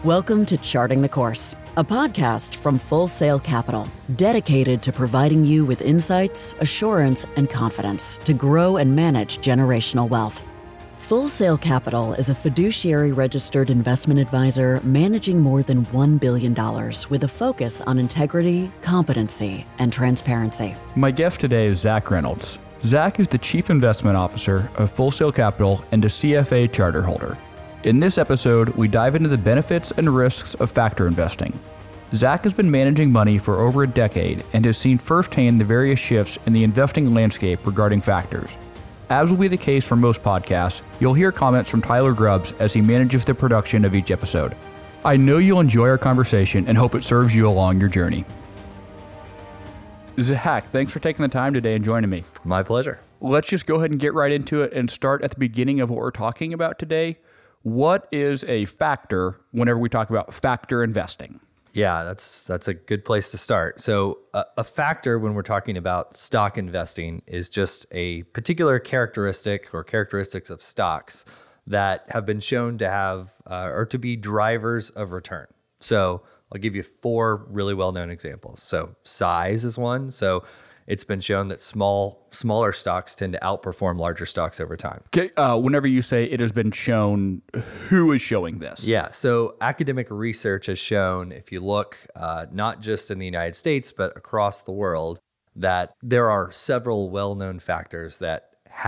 Welcome to Charting the Course, a podcast from Full Sail Capital, dedicated to providing you with insights, assurance, and confidence to grow and manage generational wealth. Full Sail Capital is a fiduciary registered investment advisor managing more than $1 billion with a focus on integrity, competency, and transparency. My guest today is Zach Reynolds. Zach is the Chief Investment Officer of Full Sail Capital and a CFA charter holder. In this episode, we dive into the benefits and risks of factor investing. Zach has been managing money for over a decade and has seen firsthand the various shifts in the investing landscape regarding factors. As will be the case for most podcasts, you'll hear comments from Tyler Grubbs as he manages the production of each episode. I know you'll enjoy our conversation and hope it serves you along your journey. Zach, thanks for taking the time today and joining me. My pleasure. Let's just go ahead and get right into it and start at the beginning of what we're talking about today. What is a factor whenever we talk about factor investing? Yeah, that's a good place to start. So a factor when we're talking about stock investing is just a particular characteristic or characteristics of stocks that have been shown to have or to be drivers of return. So I'll give you four really well-known examples. So size is one. So it's been shown that smaller stocks tend to outperform larger stocks over time. Okay, whenever you say it has been shown, who is showing this? Yeah, so academic research has shown, if you look not just in the United States, but across the world, that there are several well-known factors that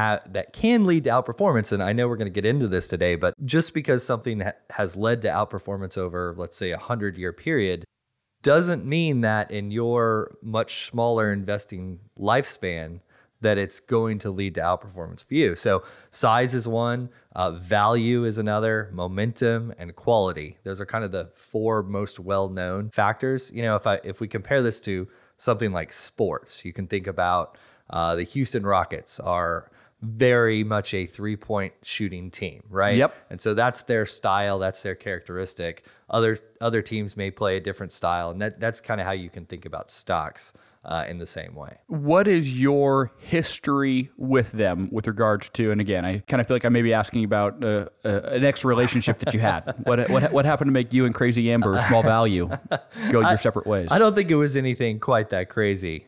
can lead to outperformance. And I know we're going to get into this today, but just because something has led to outperformance over, let's say, a 100-year period, doesn't mean that in your much smaller investing lifespan that it's going to lead to outperformance for you. So size is one, value is another, momentum, and quality. Those are kind of the four most well-known factors. You know, if we compare this to something like sports, you can think about the Houston Rockets are very much a three-point shooting team, right? Yep. And so that's their style, that's their characteristic. Other teams may play a different style, and that's kind of how you can think about stocks in the same way. What is your history with them with regards to, and again, I kind of feel like I may be asking about an ex-relationship that you had. What happened to make you and Crazy Amber, Small Value, go your separate ways? I don't think it was anything quite that crazy.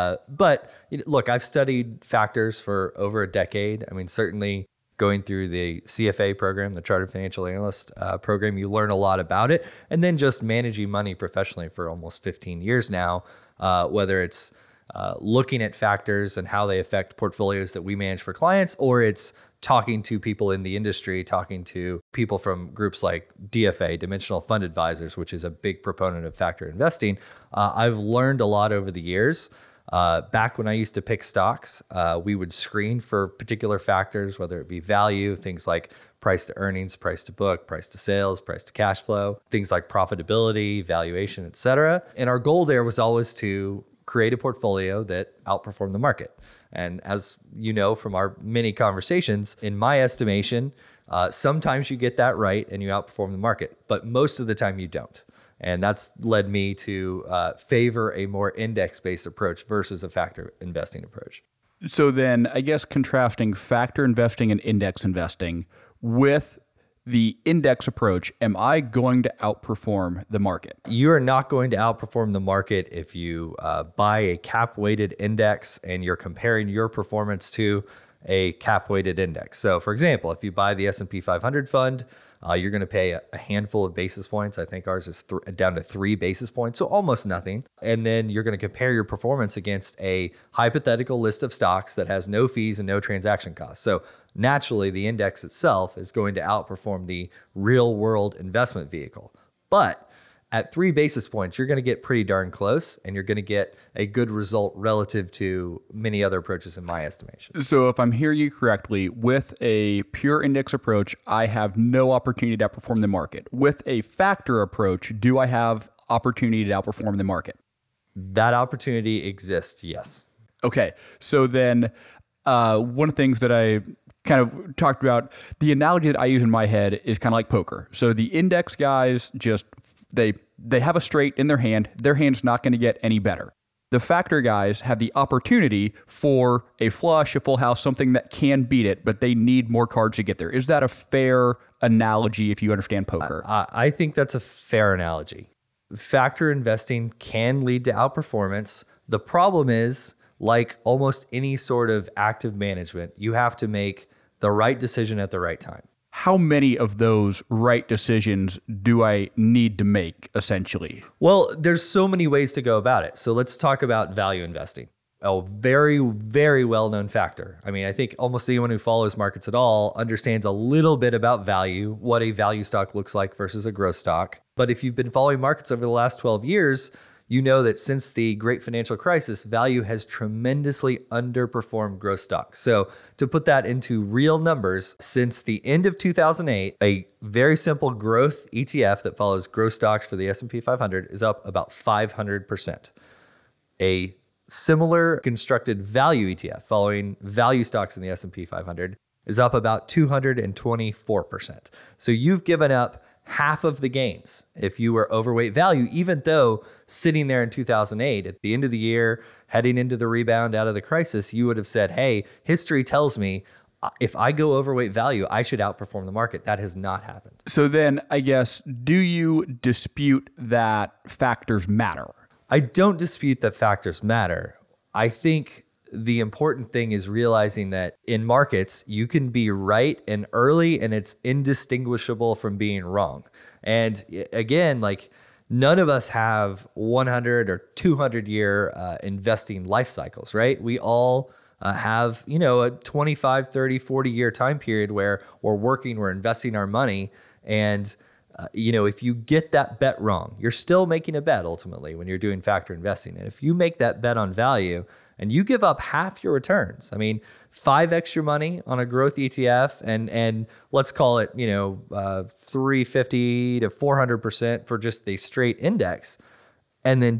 But look, I've studied factors for over a decade. I mean, certainly going through the CFA program, the Chartered Financial Analyst program, you learn a lot about it. And then just managing money professionally for almost 15 years now, whether it's looking at factors and how they affect portfolios that we manage for clients, or it's talking to people in the industry, talking to people from groups like DFA, Dimensional Fund Advisors, which is a big proponent of factor investing. I've learned a lot over the years. Back when I used to pick stocks, we would screen for particular factors, whether it be value, things like price to earnings, price to book, price to sales, price to cash flow, things like profitability, valuation, et cetera. And our goal there was always to create a portfolio that outperformed the market. And as you know from our many conversations, in my estimation, sometimes you get that right and you outperform the market, but most of the time you don't. And that's led me to favor a more index-based approach versus a factor investing approach. So then, I guess contrasting factor investing and index investing with the index approach, am I going to outperform the market? You are not going to outperform the market if you buy a cap-weighted index and you're comparing your performance to a cap-weighted index. So for example, if you buy the S&P 500 fund, you're going to pay a handful of basis points. I think ours is down to 3 basis points, so almost nothing. And then you're going to compare your performance against a hypothetical list of stocks that has no fees and no transaction costs. So naturally, the index itself is going to outperform the real world investment vehicle. But at 3 basis points, you're going to get pretty darn close, and you're going to get a good result relative to many other approaches in my estimation. So if I'm hearing you correctly, with a pure index approach, I have no opportunity to outperform the market. With a factor approach, do I have opportunity to outperform the market? That opportunity exists, yes. Okay, so then one of the things that I kind of talked about, the analogy that I use in my head is kind of like poker. So the index guys just they have a straight in their hand. Their hand's not going to get any better. The factor guys have the opportunity for a flush, a full house, something that can beat it, but they need more cards to get there. Is that a fair analogy if you understand poker. I think that's a fair analogy. Factor investing can lead to outperformance. The problem is, like almost any sort of active management, you have to make the right decision at the right time. How many of those right decisions do I need to make, essentially? Well, there's so many ways to go about it. So let's talk about value investing. A very, very well-known factor. I mean, I think almost anyone who follows markets at all understands a little bit about value, what a value stock looks like versus a growth stock. But if you've been following markets over the last 12 years, you know that since the great financial crisis, value has tremendously underperformed growth stocks. So to put that into real numbers, since the end of 2008, a very simple growth ETF that follows growth stocks for the S&P 500 is up about 500%. A similar constructed value ETF following value stocks in the S&P 500 is up about 224%. So you've given up half of the gains if you were overweight value, even though sitting there in 2008 at the end of the year, heading into the rebound out of the crisis, you would have said, hey, history tells me if I go overweight value, I should outperform the market. That has not happened. So then I guess, do you dispute that factors matter? I don't dispute that factors matter. I think the important thing is realizing that in markets, you can be right and early and it's indistinguishable from being wrong. And again, like none of us have 100 or 200 year investing life cycles, right? We all have, a 25, 30, 40 year time period where we're working, we're investing our money. And if you get that bet wrong, you're still making a bet ultimately when you're doing factor investing. And if you make that bet on value and you give up half your returns, 5x your money on a growth ETF and let's call it, 350 to 400% for just the straight index, and then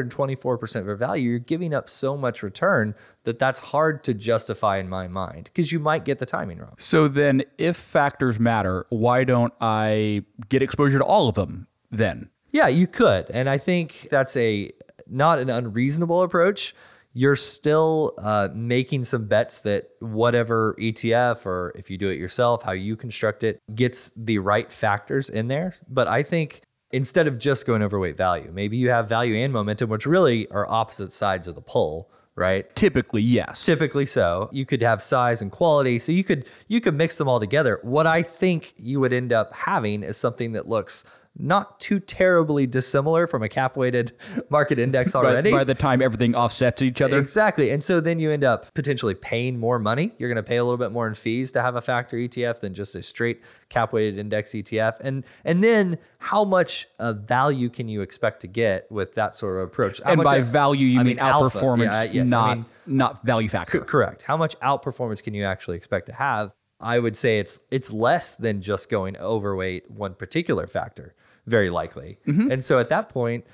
224% for value, you're giving up so much return that's hard to justify in my mind because you might get the timing wrong. So then if factors matter, why don't I get exposure to all of them then? Yeah, you could. And I think that's not an unreasonable approach. You're still making some bets that whatever ETF or if you do it yourself, how you construct it, gets the right factors in there. But I think instead of just going overweight value, maybe you have value and momentum, which really are opposite sides of the pull, right? Typically, yes. Typically so. You could have size and quality. So you could mix them all together. What I think you would end up having is something that looks not too terribly dissimilar from a cap-weighted market index already. By the time everything offsets each other. Exactly. And so then you end up potentially paying more money. You're going to pay a little bit more in fees to have a factor ETF than just a straight cap-weighted index ETF. And then how much value can you expect to get with that sort of approach? And by value, you mean outperformance, alpha. Yes. not value factor. Correct. How much outperformance can you actually expect to have? I would say it's less than just going overweight one particular factor, very likely. Mm-hmm. And so at that point,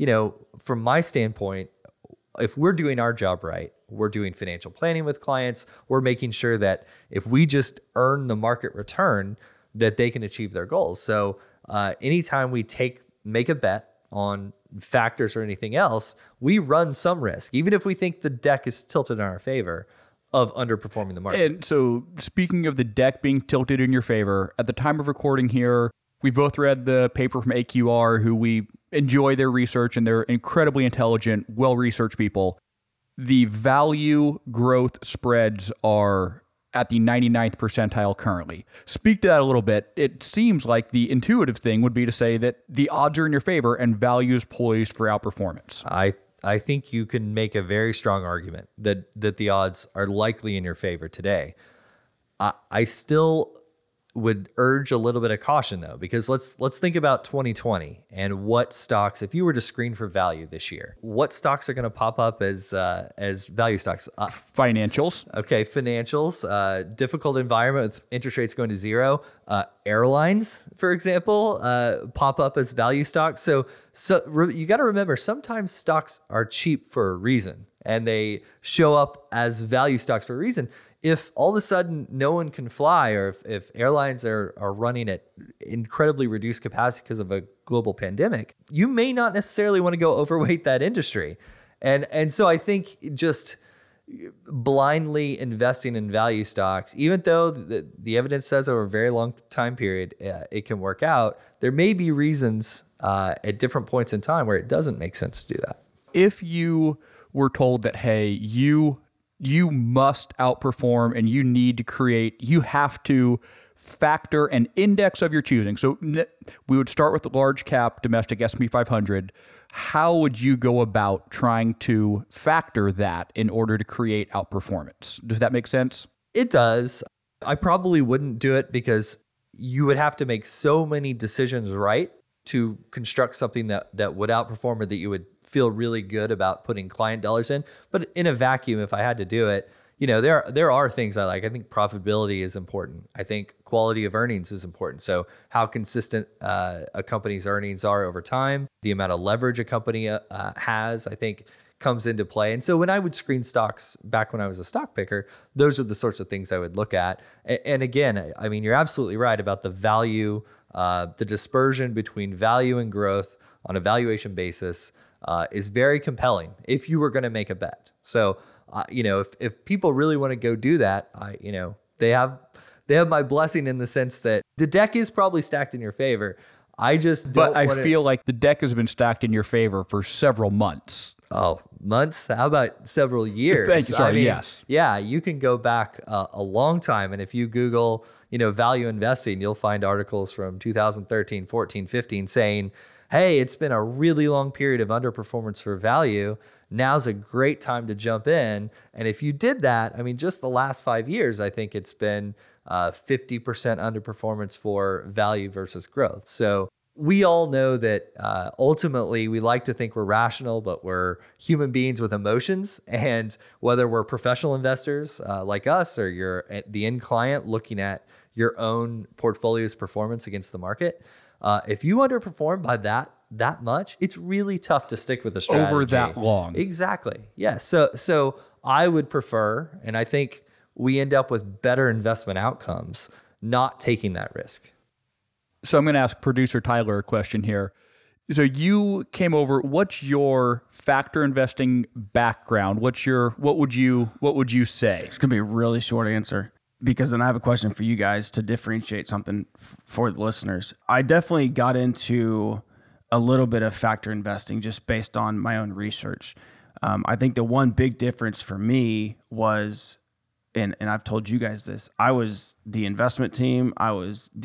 from my standpoint, if we're doing our job right, we're doing financial planning with clients, we're making sure that if we just earn the market return, that they can achieve their goals. So anytime we make a bet on factors or anything else, we run some risk, even if we think the deck is tilted in our favor, of underperforming the market. And so speaking of the deck being tilted in your favor, at the time of recording here, we both read the paper from AQR, who we enjoy their research, and they're incredibly intelligent, well-researched people. The value growth spreads are at the 99th percentile currently. Speak to that a little bit. It seems like the intuitive thing would be to say that the odds are in your favor and value is poised for outperformance. I think you can make a very strong argument that the odds are likely in your favor today. I still would urge a little bit of caution though, because let's think about 2020 and what stocks, if you were to screen for value this year, what stocks are going to pop up as value stocks? Financials. Okay, financials. Difficult environment with interest rates going to zero. Airlines, for example, pop up as value stocks. So you got to remember, sometimes stocks are cheap for a reason, and they show up as value stocks for a reason. If all of a sudden no one can fly, or if airlines are running at incredibly reduced capacity because of a global pandemic, you may not necessarily want to go overweight that industry. And so I think just blindly investing in value stocks, even though the evidence says over a very long time period it can work out, there may be reasons at different points in time where it doesn't make sense to do that. If you were told that, hey, you must outperform and you have to factor an index of your choosing. So we would start with the large cap domestic S&P 500. How would you go about trying to factor that in order to create outperformance? Does that make sense? It does. I probably wouldn't do it because you would have to make so many decisions right to construct something that would outperform or that you would feel really good about putting client dollars in. But in a vacuum, if I had to do it, there are things I like. I think profitability is important. I think quality of earnings is important. So how consistent a company's earnings are over time, the amount of leverage a company has, I think comes into play. And so when I would screen stocks back when I was a stock picker, those are the sorts of things I would look at. And again, I mean, you're absolutely right about the value, the dispersion between value and growth on a valuation basis is very compelling if you were going to make a bet. So if people really want to go do that, they have my blessing in the sense that the deck is probably stacked in your favor. I feel like the deck has been stacked in your favor for several months. Oh, months? How about several years? Thank you. Sorry, yes. Yeah, you can go back a long time. And if you Google, value investing, you'll find articles from 2013, 14, 15 saying, hey, it's been a really long period of underperformance for value. Now's a great time to jump in. And if you did that, I mean, just the last 5 years, I think it's been 50% underperformance for value versus growth. So we all know that ultimately we like to think we're rational, but we're human beings with emotions. And whether we're professional investors like us, or you're the end client looking at your own portfolio's performance against the market, if you underperform by that much, it's really tough to stick with the strategy over that long. Exactly. Yeah. So I would prefer, and I think we end up with better investment outcomes, not taking that risk. So I'm going to ask producer Tyler a question here. So you came over, what's your factor investing background? What would you say? It's going to be a really short answer, because then I have a question for you guys to differentiate something for the listeners. I definitely got into a little bit of factor investing just based on my own research. I think the one big difference for me was, and I've told you guys this, I was the investment team. I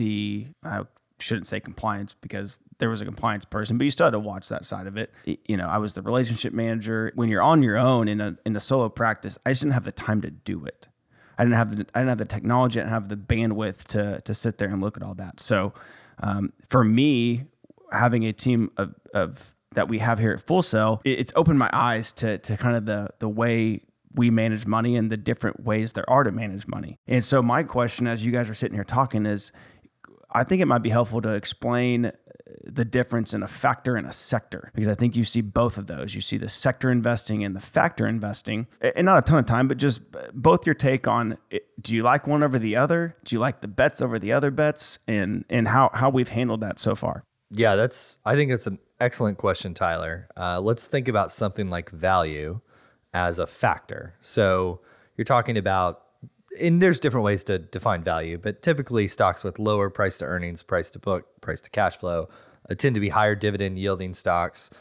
shouldn't say compliance because there was a compliance person, but you still had to watch that side of it. I was the relationship manager. When you're on your own in a solo practice, I just didn't have the time to do it. I didn't have the technology. I didn't have the bandwidth to sit there and look at all that. So for me, having a team of that we have here at Full Sail, it's opened my eyes to kind of the way we manage money and the different ways there are to manage money. And so my question, as you guys are sitting here talking, is I think it might be helpful to explain the difference in a factor and a sector, because I think you see both of those. You see the sector investing and the factor investing, and not a ton of time, but just both your take on it. Do you like one over the other? Do you like the bets over the other bets, and how we've handled that so far? Yeah, I think that's an excellent question, Tyler. Let's think about something like value as a factor. So you're talking about, and there's different ways to define value, but typically stocks with lower price to earnings, price to book, price to cash flow tend to be higher dividend yielding stocks.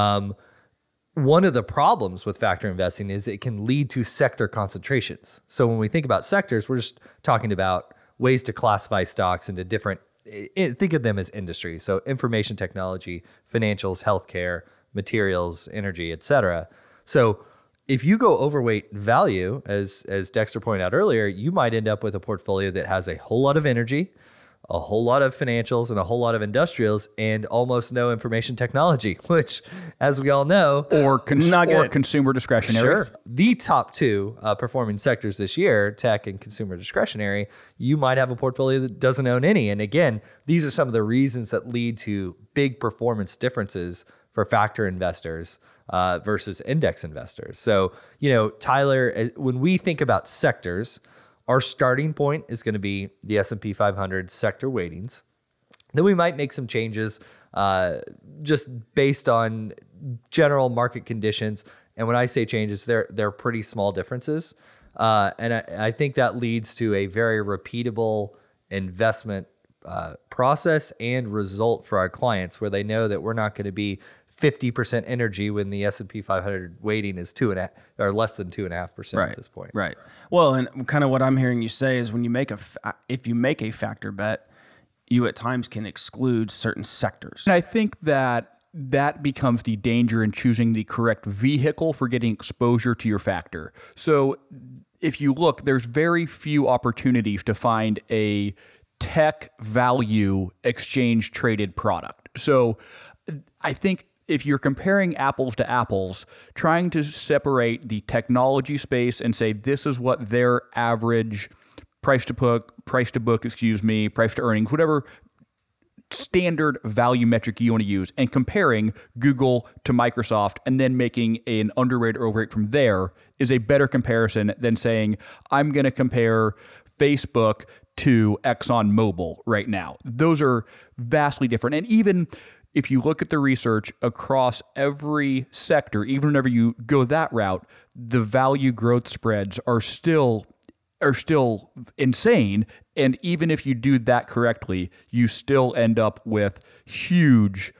One of the problems with factor investing is it can lead to sector concentrations. So when we think about sectors, we're just talking about ways to classify stocks into different, think of them as industries. So information technology, financials, healthcare, materials, energy, et cetera. So if you go overweight value, as Dexter pointed out earlier, you might end up with a portfolio that has a whole lot of energy, a whole lot of financials, and a whole lot of industrials, and almost no information technology, which, as we all know, or consumer discretionary. Sure. The top two performing sectors this year, tech and consumer discretionary, you might have a portfolio that doesn't own any. And again, these are some of the reasons that lead to big performance differences for factor investors versus index investors. So, Tyler, when we think about sectors, our starting point is going to be the S&P 500 sector weightings. Then we might make some changes just based on general market conditions And when I say changes, they're pretty small differences. And I think that leads to a very repeatable investment process and result for our clients, where they know that we're not going to be 50% energy when the S&P 500 weighting is 2.5 or less than 2.5% at this point. Right. Well, and kind of what I'm hearing you say is when you make if you make a factor bet, you at times can exclude certain sectors. And I think that becomes the danger in choosing the correct vehicle for getting exposure to your factor. So if you look, there's very few opportunities to find a tech value exchange traded product. So I think if you're comparing apples to apples, trying to separate the technology space and say this is what their average price to book, price to earnings, whatever standard value metric you want to use, and comparing Google to Microsoft and then making an underrated overrate from there is a better comparison than saying I'm going to compare Facebook to ExxonMobil right now. Those are vastly different. And even if you look at the research across every sector, even whenever you go that route, the value growth spreads are still insane. And even if you do that correctly, you still end up with huge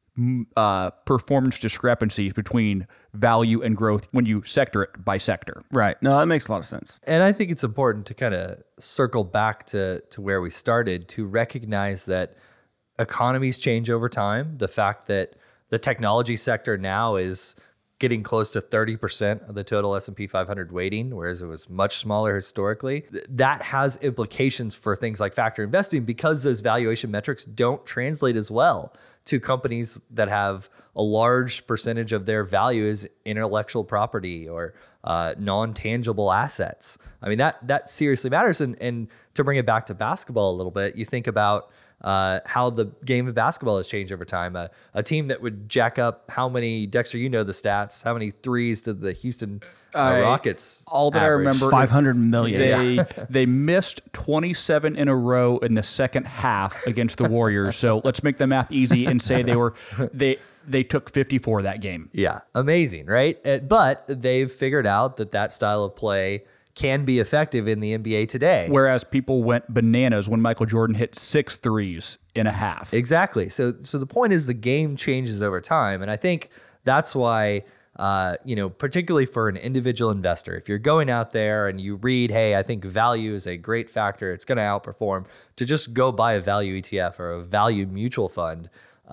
performance discrepancies between value and growth when you sector it by sector. Right. No, that makes a lot of sense. And I think it's important to kind of circle back to where we started, to recognize that economies change over time. The fact that the technology sector now is getting close to 30% of the total S&P 500 weighting, whereas it was much smaller historically. That has implications for things like factor investing, because those valuation metrics don't translate as well to companies that have a large percentage of their value as intellectual property or non-tangible assets. I mean, that seriously matters. And to bring it back to basketball a little bit, you think about how the game of basketball has changed over time. A team that would jack up how many, Dexter, you know the stats, how many threes did the Houston Rockets all that average? I remember, 500 million. They missed 27 in a row in the second half against the Warriors. So let's make the math easy and say they took 54 that game. Yeah, amazing, right? But they've figured out that style of play can be effective in the NBA today. Whereas people went bananas when Michael Jordan hit 6 threes in a half. Exactly. So the point is the game changes over time. And I think that's why, particularly for an individual investor, if you're going out there and you read, hey, I think value is a great factor, it's going to outperform, to just go buy a value ETF or a value mutual fund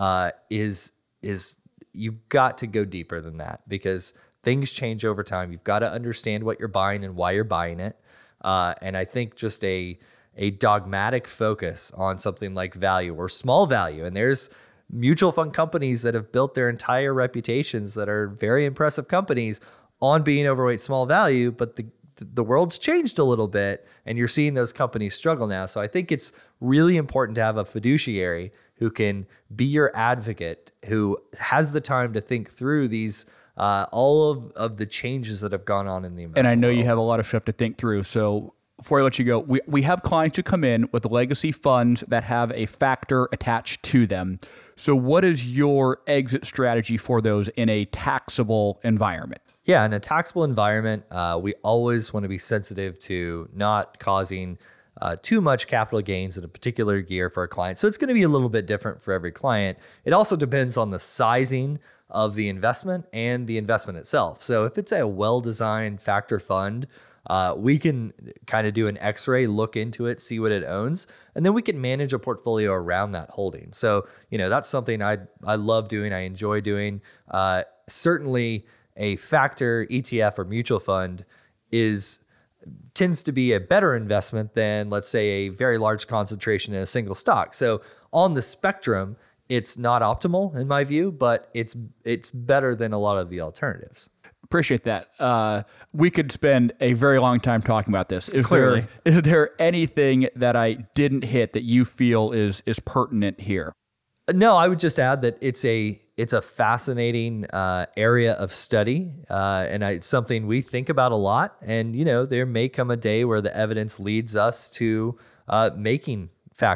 is you've got to go deeper than that, because things change over time. You've got to understand what you're buying and why you're buying it. And I think just a dogmatic focus on something like value or small value. And there's mutual fund companies that have built their entire reputations that are very impressive companies on being overweight small value, but the world's changed a little bit and you're seeing those companies struggle now. So I think it's really important to have a fiduciary who can be your advocate, who has the time to think through these all of the changes that have gone on in the investment And I know world. you have a lot of stuff to think through. So before I let you go, we have clients who come in with legacy funds that have a factor attached to them. So what is your exit strategy for those in a taxable environment? Yeah, in a taxable environment, we always want to be sensitive to not causing too much capital gains in a particular year for a client. So it's going to be a little bit different for every client. It also depends on the sizing of the investment and the investment itself. So if it's a well-designed factor fund, we can kind of do an X-ray, look into it, see what it owns, and then we can manage a portfolio around that holding. So, that's something I love doing, I enjoy doing. Certainly a factor ETF or mutual fund tends to be a better investment than, let's say, a very large concentration in a single stock. So on the spectrum, it's not optimal in my view, but it's better than a lot of the alternatives. Appreciate that. We could spend a very long time talking about this. Is Clearly. there anything that I didn't hit that you feel is pertinent here? No, I would just add that it's a fascinating area of study, and it's something we think about a lot. And there may come a day where the evidence leads us to making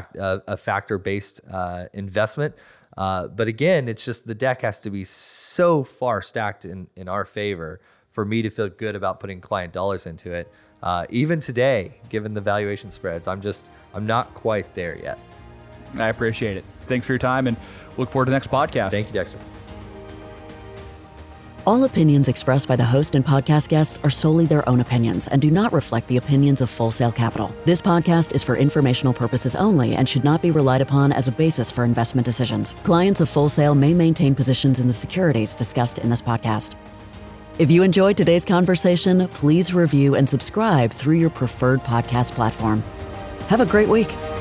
a factor-based investment. But again, it's just the deck has to be so far stacked in our favor for me to feel good about putting client dollars into it. Even today, given the valuation spreads, I'm not quite there yet. I appreciate it. Thanks for your time and look forward to the next podcast. Thank you, Dexter. All opinions expressed by the host and podcast guests are solely their own opinions and do not reflect the opinions of Full Sail Capital. This podcast is for informational purposes only and should not be relied upon as a basis for investment decisions. Clients of Full Sail may maintain positions in the securities discussed in this podcast. If you enjoyed today's conversation, please review and subscribe through your preferred podcast platform. Have a great week.